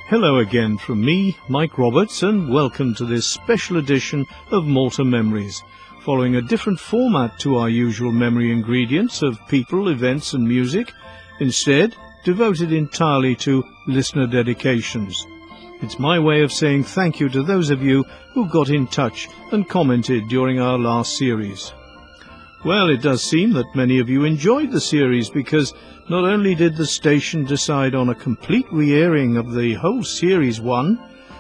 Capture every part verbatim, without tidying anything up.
Hello again from me, Mike Roberts, and welcome to this special edition of Malta Memories, following a different format to our usual memory ingredients of people, events and music, instead devoted entirely to listener dedications. It's my way of saying thank you to those of you who got in touch and commented during our last series. Well, it does seem that many of you enjoyed the series because not only did the station decide on a complete re-airing of the whole Series one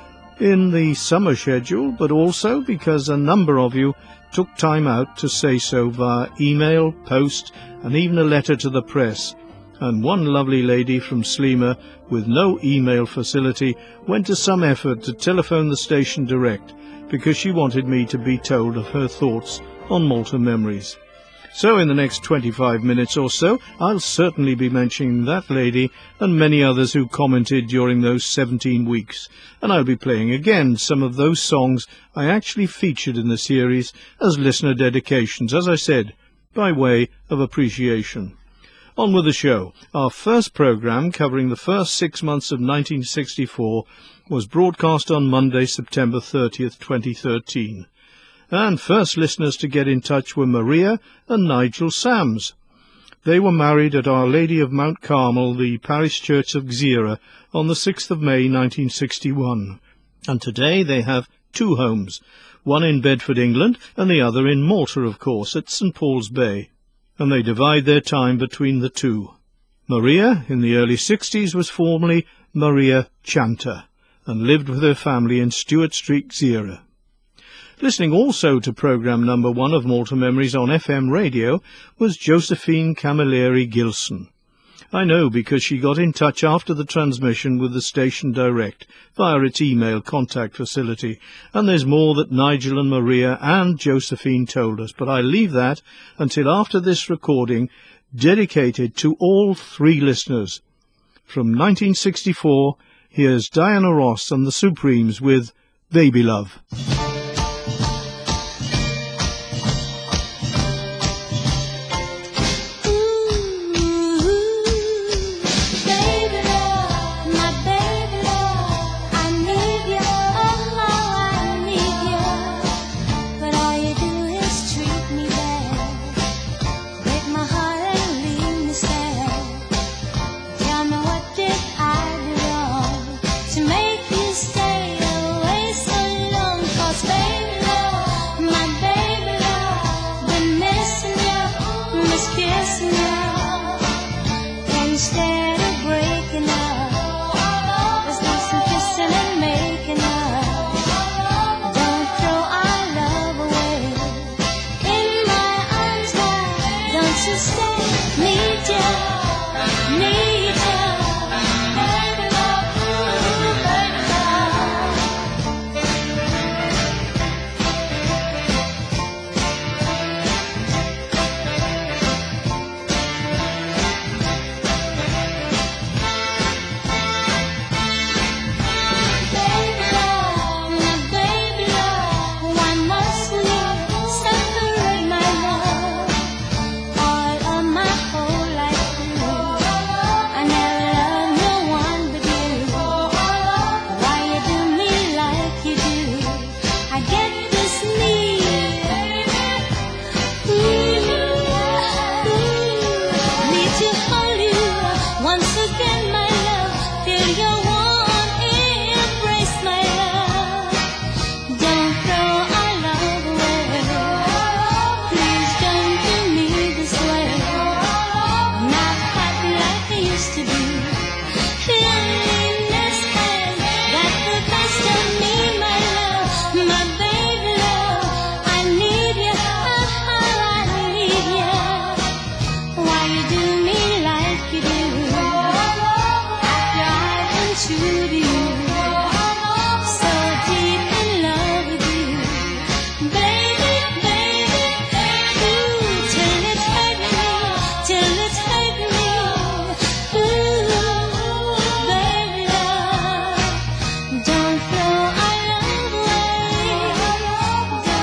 in the summer schedule, but also because a number of you took time out to say so via email, post and even a letter to the press. And one lovely lady from Sliema with no email facility went to some effort to telephone the station direct because she wanted me to be told of her thoughts on Malta Memories. So in the next twenty-five minutes or so, I'll certainly be mentioning that lady and many others who commented during those seventeen weeks. And I'll be playing again some of those songs I actually featured in the series as listener dedications, as I said, by way of appreciation. On with the show. Our first programme, covering the first six months of nineteen sixty-four, was broadcast on Monday, September thirtieth, twenty thirteen. And first listeners to get in touch were Maria and Nigel Sams. They were married at Our Lady of Mount Carmel, the parish church of Gzira, on the sixth of May nineteen sixty-one. And today they have two homes, one in Bedford, England, and the other in Malta, of course, at St Paul's Bay. And they divide their time between the two. Maria, in the early sixties, was formerly Maria Chanta, and lived with her family in Stewart Street, Gzira. Listening also to programme number one of Malta Memories on F M radio was Josephine Camilleri Gilson. I know because she got in touch after the transmission with the station direct via its email contact facility, and there's more that Nigel and Maria and Josephine told us, but I leave that until after this recording dedicated to all three listeners. From nineteen sixty-four, here's Diana Ross and the Supremes with Baby Love.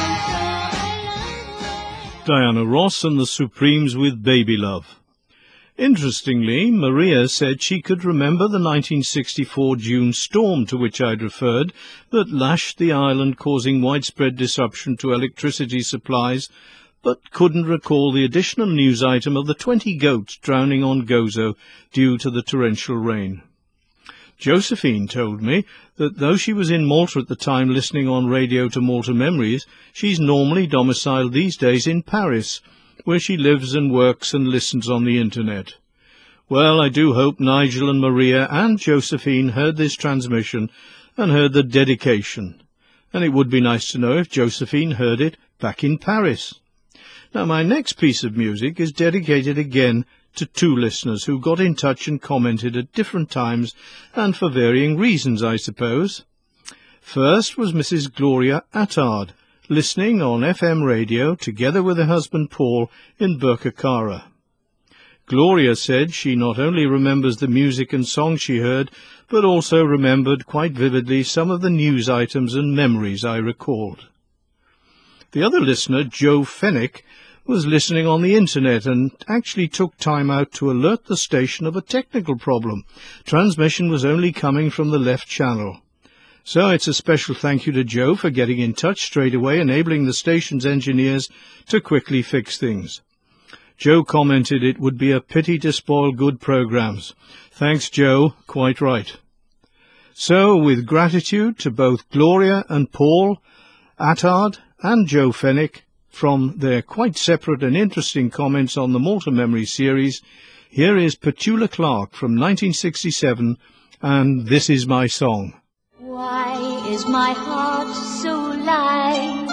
Diana Ross and the Supremes with Baby Love. Interestingly, Maria said she could remember the nineteen sixty-four June storm to which I'd referred that lashed the island, causing widespread disruption to electricity supplies, but couldn't recall the additional news item of the twenty goats drowning on Gozo due to the torrential rain. Josephine told me that though she was in Malta at the time listening on radio to Malta Memories, she's normally domiciled these days in Paris, where she lives and works and listens on the internet. Well, I do hope Nigel and Maria and Josephine heard this transmission and heard the dedication. And it would be nice to know if Josephine heard it back in Paris. Now, my next piece of music is dedicated again to two listeners who got in touch and commented at different times and for varying reasons, I suppose. First was Missus Gloria Attard, listening on F M radio together with her husband Paul in Birkirkara. Gloria said she not only remembers the music and songs she heard, but also remembered quite vividly some of the news items and memories I recalled. The other listener, Joe Fennick, was listening on the internet and actually took time out to alert the station of a technical problem. Transmission was only coming from the left channel. So it's a special thank you to Joe for getting in touch straight away, enabling the station's engineers to quickly fix things. Joe commented it would be a pity to spoil good programs. Thanks, Joe. Quite right. So, with gratitude to both Gloria and Paul Attard and Joe Fennick from their quite separate and interesting comments on the Malta Memory series, here is Petula Clark from nineteen sixty-seven, and This Is My Song. Why is my heart so light?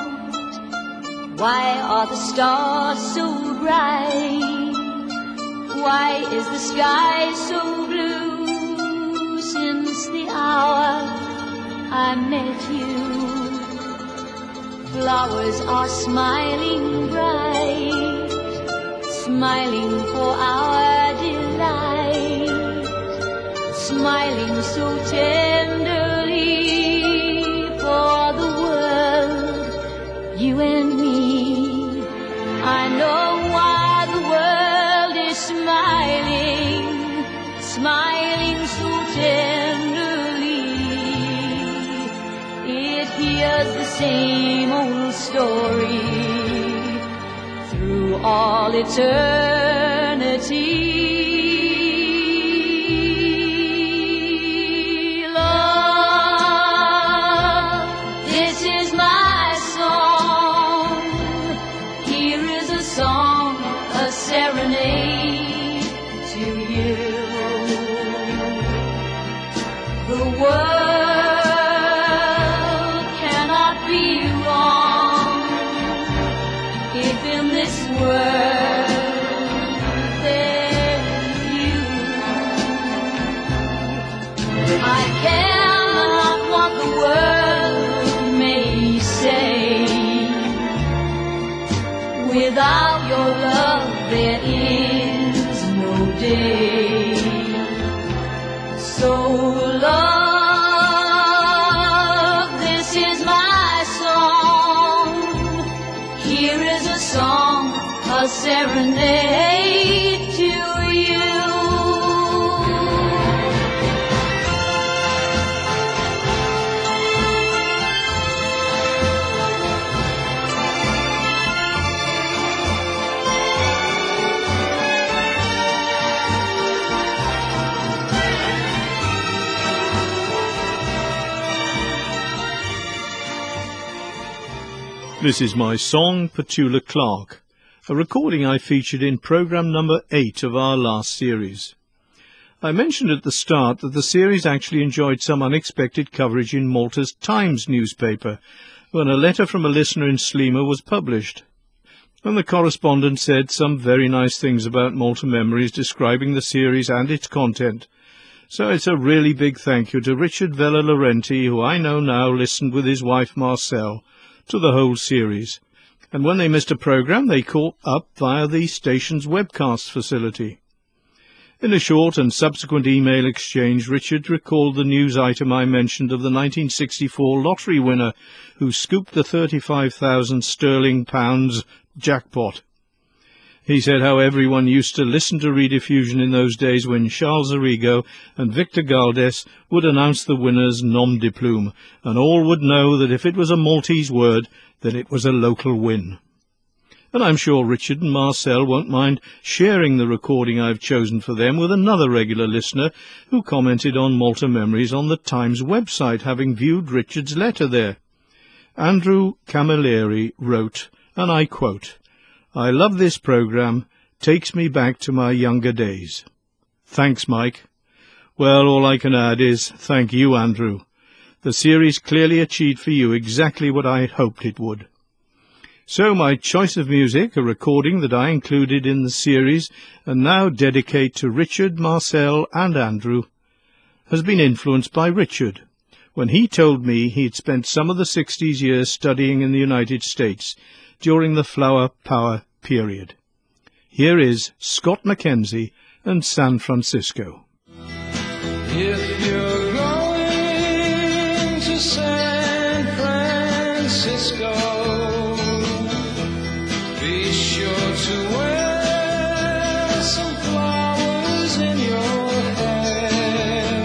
Why are the stars so bright? Why is the sky so blue since the hour I met you? Flowers are smiling bright, smiling for our delight, smiling so tenderly for the world, you and me. I know why the world is smiling, smiling so tenderly. It hears the same old story through all eternity. Serenade to you. The world cannot be wrong if in this world there's you. I care not what the world may say. Without your love there is no day. So love, this is my song. Here is a song, a serenade to you. This is my song, Petula Clark, a recording I featured in programme number eight of our last series. I mentioned at the start that the series actually enjoyed some unexpected coverage in Malta's Times newspaper, when a letter from a listener in Sliema was published. And the correspondent said some very nice things about Malta Memories, describing the series and its content. So it's a really big thank you to Richard Vella Laurenti, who I know now listened with his wife Marcel to the whole series, and when they missed a programme they caught up via the station's webcast facility. In a short and subsequent email exchange, Richard recalled the news item I mentioned of the nineteen sixty-four lottery winner who scooped the thirty-five thousand sterling pounds jackpot. He said how everyone used to listen to Rediffusion in those days when Charles Arrigo and Victor Galdes would announce the winner's nom de plume, and all would know that if it was a Maltese word, then it was a local win. And I'm sure Richard and Marcel won't mind sharing the recording I've chosen for them with another regular listener who commented on Malta Memories on the Times website, having viewed Richard's letter there. Andrew Camilleri wrote, and I quote, "I love this programme, takes me back to my younger days." Thanks, Mike. Well, all I can add is thank you, Andrew. The series clearly achieved for you exactly what I had hoped it would. So my choice of music, a recording that I included in the series and now dedicate to Richard, Marcel and Andrew, has been influenced by Richard, when he told me he had spent some of the sixties years studying in the United States during the Flower Power period. Here is Scott McKenzie and San Francisco. If you're going to San Francisco, be sure to wear some flowers in your hair.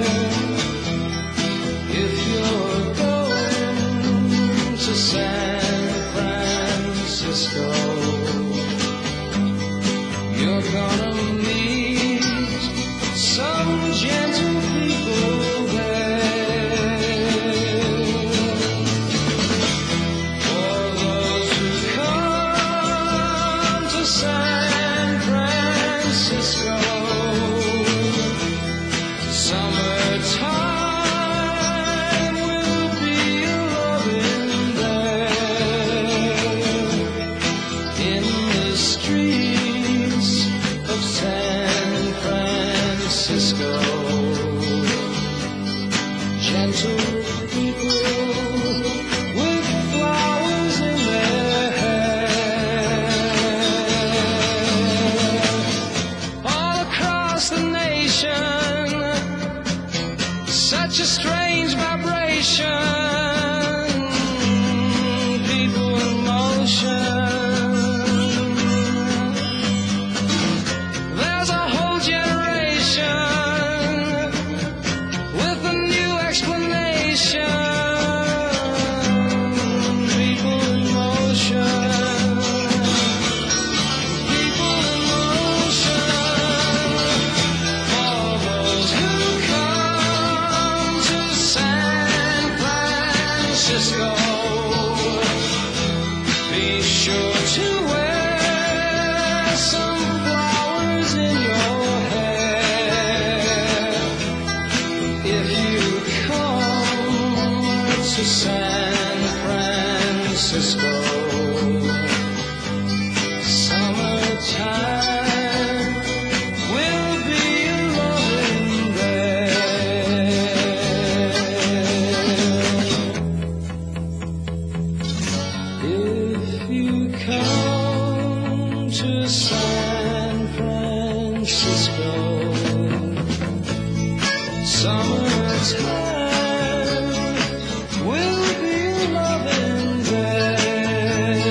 If you're going to San Francisco, you're gonna meet some gentle people there. For those who come to San Francisco, summertime will be loving there. In the streets of San Francisco, gentle people with flowers in their hair. All across the nation, such a strange vibration, people in motion. There's a whole generation with a new explanation. People in motion. People in motion. For those who come to San Francisco, be sure to wear some flowers in your hair. If you come to San Francisco, summertime will be loving there. If you come to San Francisco, summertime will be loving there.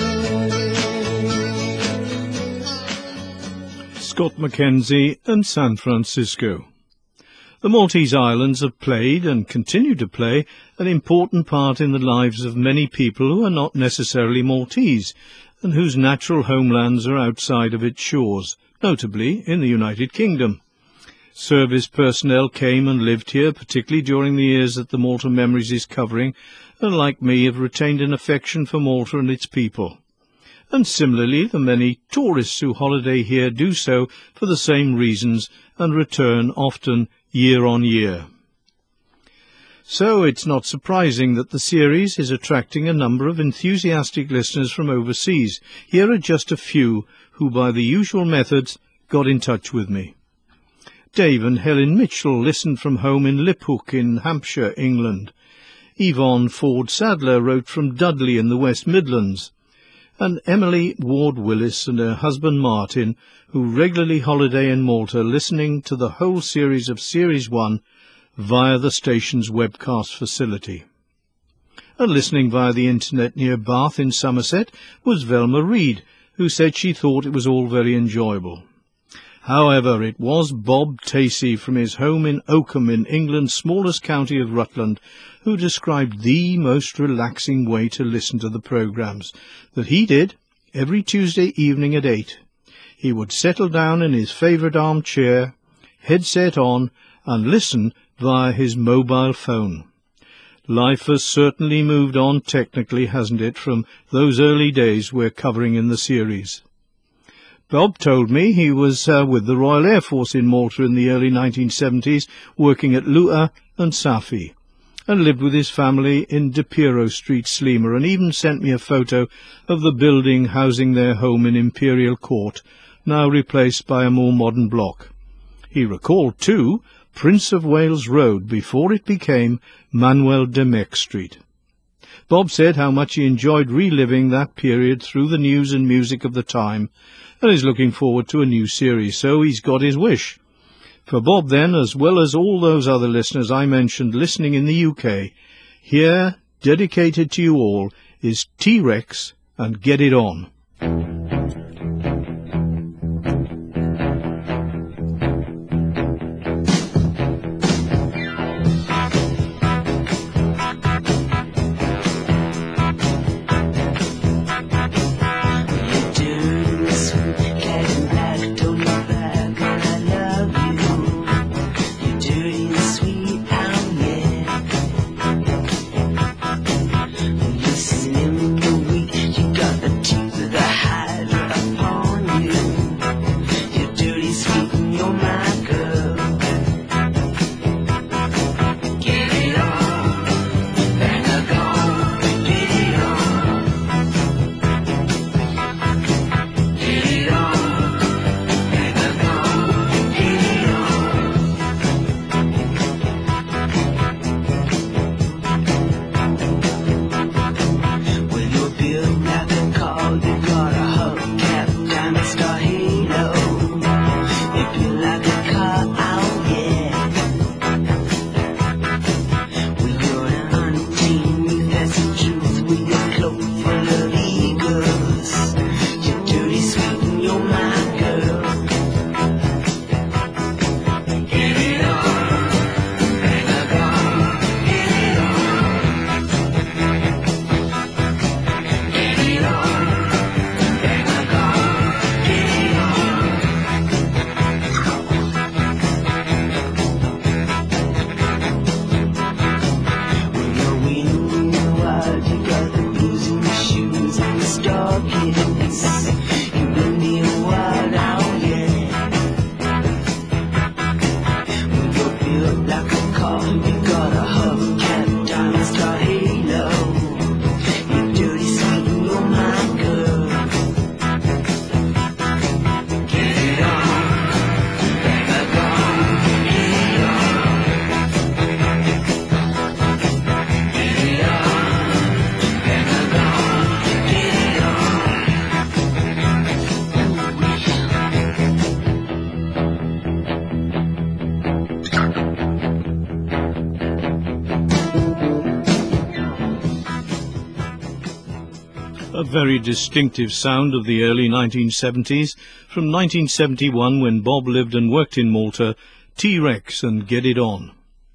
Scott McKenzie and San Francisco. The Maltese Islands have played and continue to play an important part in the lives of many people who are not necessarily Maltese and whose natural homelands are outside of its shores, notably in the United Kingdom. Service personnel came and lived here, particularly during the years that the Malta Memories is covering, and like me have retained an affection for Malta and its people. And similarly, the many tourists who holiday here do so for the same reasons and return often year on year. So it's not surprising that the series is attracting a number of enthusiastic listeners from overseas. Here are just a few who, by the usual methods, got in touch with me. Dave and Helen Mitchell listened from home in Liphook in Hampshire, England. Yvonne Ford Sadler wrote from Dudley in the West Midlands. And Emily Ward-Willis and her husband Martin, who regularly holiday in Malta, listening to the whole series of Series one via the station's webcast facility. And listening via the internet near Bath in Somerset was Velma Reed, who said she thought it was all very enjoyable. However, it was Bob Tacey from his home in Oakham in England's smallest county of Rutland who described the most relaxing way to listen to the programmes, that he did every Tuesday evening at eight. He would settle down in his favourite armchair, headset on, and listen via his mobile phone. Life has certainly moved on technically, hasn't it, from those early days we're covering in the series. Bob told me he was uh, with the Royal Air Force in Malta in the early nineteen seventies, working at Lua and Safi, and lived with his family in De Piero Street, Sliema, and even sent me a photo of the building housing their home in Imperial Court, now replaced by a more modern block. He recalled, too, Prince of Wales Road before it became Manuel Domecq Street. Bob said how much he enjoyed reliving that period through the news and music of the time, and is looking forward to a new series, so he's got his wish. For Bob, then, as well as all those other listeners I mentioned listening in the U K, here, dedicated to you all, is T-Rex and Get It On. A very distinctive sound of the early nineteen seventies, from nineteen seventy-one when Bob lived and worked in Malta, T-Rex and Get It On.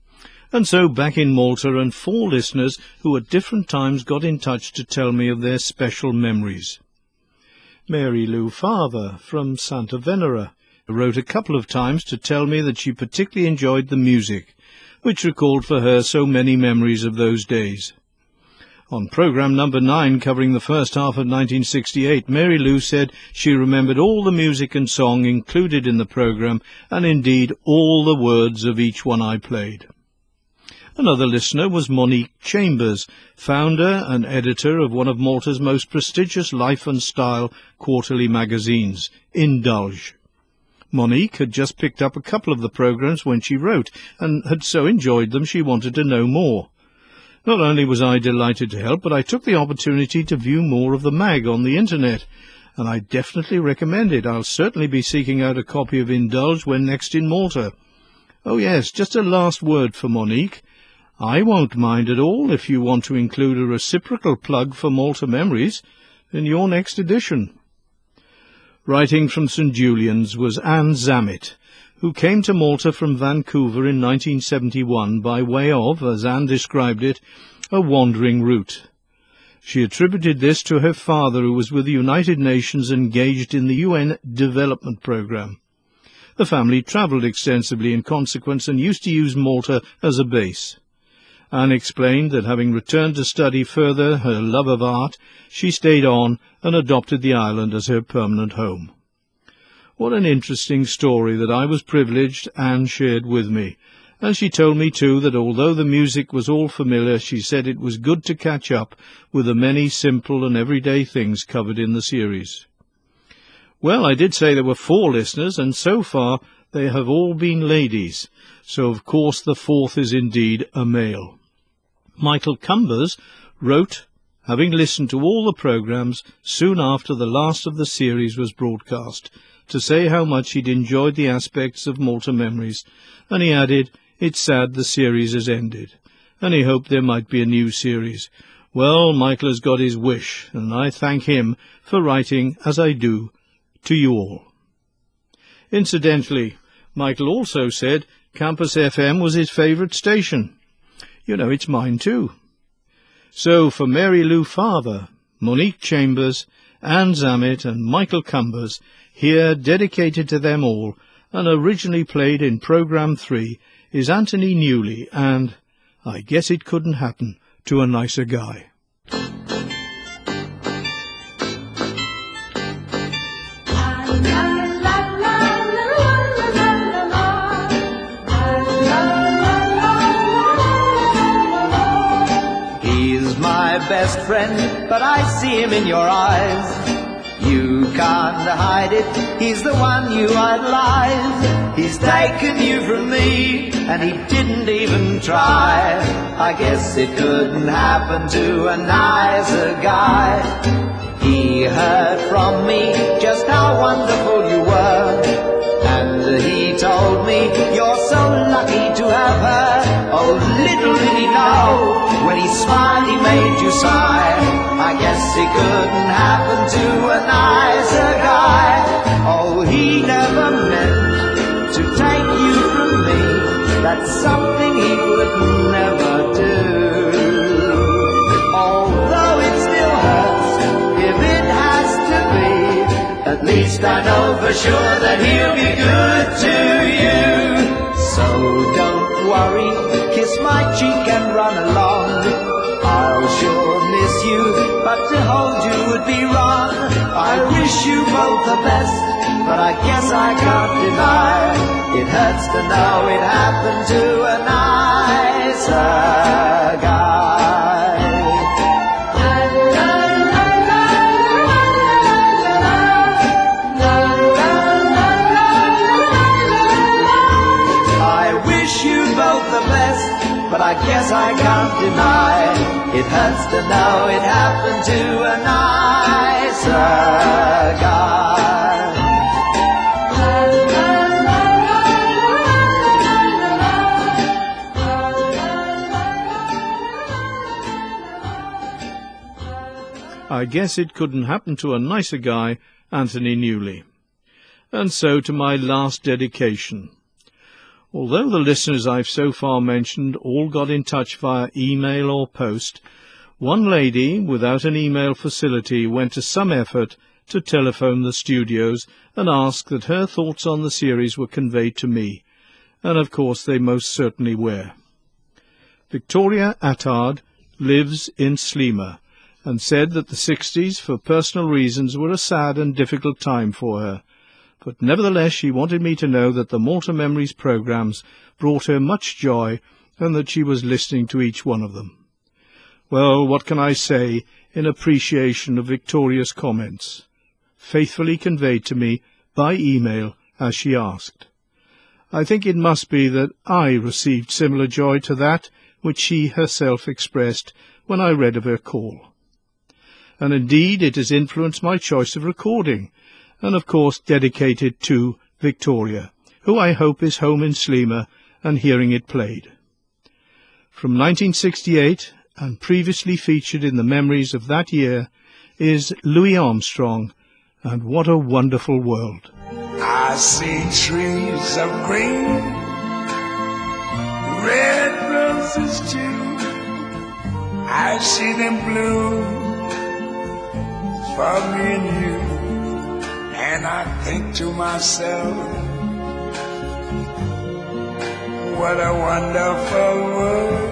And so back in Malta, and four listeners who at different times got in touch to tell me of their special memories. Mary Lou Father from Santa Venera wrote a couple of times to tell me that she particularly enjoyed the music, which recalled for her so many memories of those days. On programme number nine, covering the first half of nineteen sixty-eight, Mary Lou said she remembered all the music and song included in the programme, and indeed all the words of each one I played. Another listener was Monique Chambers, founder and editor of one of Malta's most prestigious life and style quarterly magazines, Indulge. Monique had just picked up a couple of the programmes when she wrote, and had so enjoyed them she wanted to know more. Not only was I delighted to help, but I took the opportunity to view more of the mag on the internet, and I definitely recommend it. I'll certainly be seeking out a copy of Indulge when next in Malta. Oh yes, just a last word for Monique. I won't mind at all if you want to include a reciprocal plug for Malta Memories in your next edition. Writing from St Julian's was Anne Zammit, who came to Malta from Vancouver in nineteen seventy-one by way of, as Anne described it, a wandering route. She attributed this to her father, who was with the United Nations engaged in the U N Development Programme. The family travelled extensively in consequence and used to use Malta as a base. Anne explained that having returned to study further her love of art, she stayed on and adopted the island as her permanent home. What an interesting story that I was privileged Anne shared with me. And she told me, too, that although the music was all familiar, she said it was good to catch up with the many simple and everyday things covered in the series. Well, I did say there were four listeners, and so far they have all been ladies, so of course the fourth is indeed a male. Michael Cumbers wrote, having listened to all the programmes soon after the last of the series was broadcast, to say how much he'd enjoyed the aspects of Malta Memories, and he added, "It's sad the series has ended," and he hoped there might be a new series. Well, Michael has got his wish, and I thank him for writing, as I do, to you all. Incidentally, Michael also said Campus F M was his favourite station. You know, it's mine too. So, for Mary Lou Farver, Monique Chambers, Anne Zammit and Michael Cumbers, here dedicated to them all, and originally played in Programme three, is Anthony Newley and I Guess It Couldn't Happen to a Nicer Guy. He's my best friend, but I see him in your eyes. You can't hide it, he's the one you idolize. He's taken you from me, and he didn't even try. I guess it couldn't happen to a nicer guy. He heard from me just how wonderful you were, and he told me you're so lucky to have her. Oh, little did he know, when he smiled he made you sigh. I guess it couldn't happen to a nicer guy. Oh, he never meant to take you from me. That's something he would never do. Although it still hurts, if it has to be, at least I know for sure that he'll be good to you. So don't worry, kiss my cheek and run along. I'll sure miss you, but to hold you would be wrong. I wish you both the best, but I guess I can't deny. It hurts to know it happened to a nicer guy. I wish you both the best, but I guess I can't deny. It hurts to know it happened to a nicer guy. I Guess It Couldn't Happen to a Nicer Guy, Anthony Newley. And so to my last dedication. Although the listeners I've so far mentioned all got in touch via email or post, one lady, without an email facility, went to some effort to telephone the studios and ask that her thoughts on the series were conveyed to me, and of course they most certainly were. Victoria Attard lives in Sliema, and said that the sixties, for personal reasons, were a sad and difficult time for her. But nevertheless she wanted me to know that the Malta Memories programmes brought her much joy, and that she was listening to each one of them. Well, what can I say in appreciation of Victoria's comments, faithfully conveyed to me by email as she asked? I think it must be that I received similar joy to that which she herself expressed when I read of her call. And indeed it has influenced my choice of recording, and of course dedicated to Victoria, who I hope is home in Sliema and hearing it played. From nineteen sixty-eight, and previously featured in the memories of that year, is Louis Armstrong and what a wonderful world. I see trees of green, red roses too. I see them bloom for me and you. And I think to myself, what a wonderful world.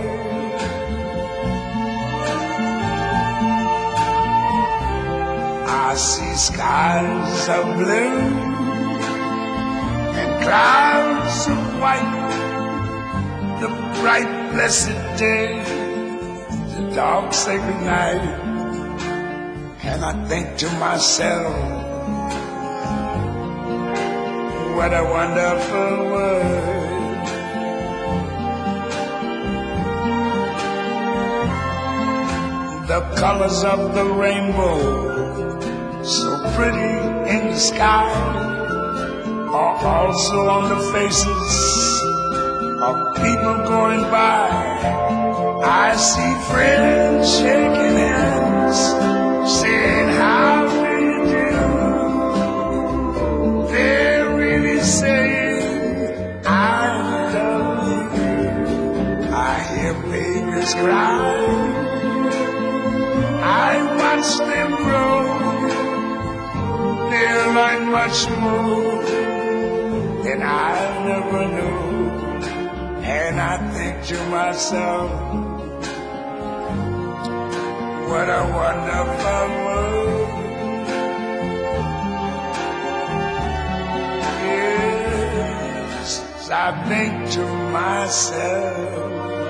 I see skies of blue and clouds of white, the bright blessed day, the dark sacred night. And I think to myself, what a wonderful world. The colors of the rainbow, so pretty in the sky, are also on the faces of people going by. I see friends shaking hands, saying how do you do. They're really saying I love you. I hear babies cry, I watch them grow. They'll learn much more than I never knew. And I think to myself, what a wonderful world. Yes, I think to myself,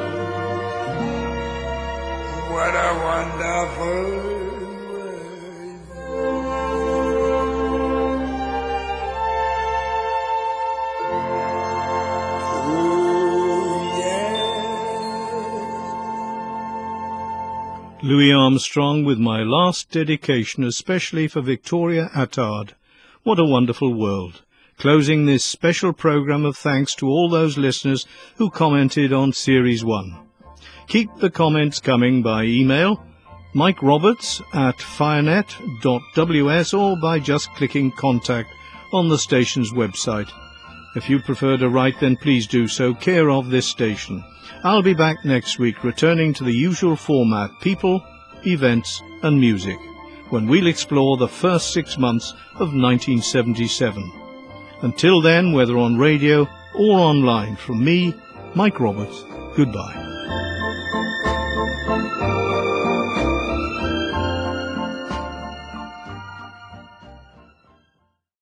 what a wonderful world. Louis Armstrong with my last dedication especially for Victoria Attard. What a wonderful world. Closing this special programme of thanks to all those listeners who commented on Series one. Keep the comments coming by email, Mike Roberts at firenet dot w s, or by just clicking contact on the station's website. If you prefer to write, then please do so, care of this station. I'll be back next week, returning to the usual format, people, events and music, when we'll explore the first six months of nineteen seventy-seven. Until then, whether on radio or online, from me, Mike Roberts, goodbye.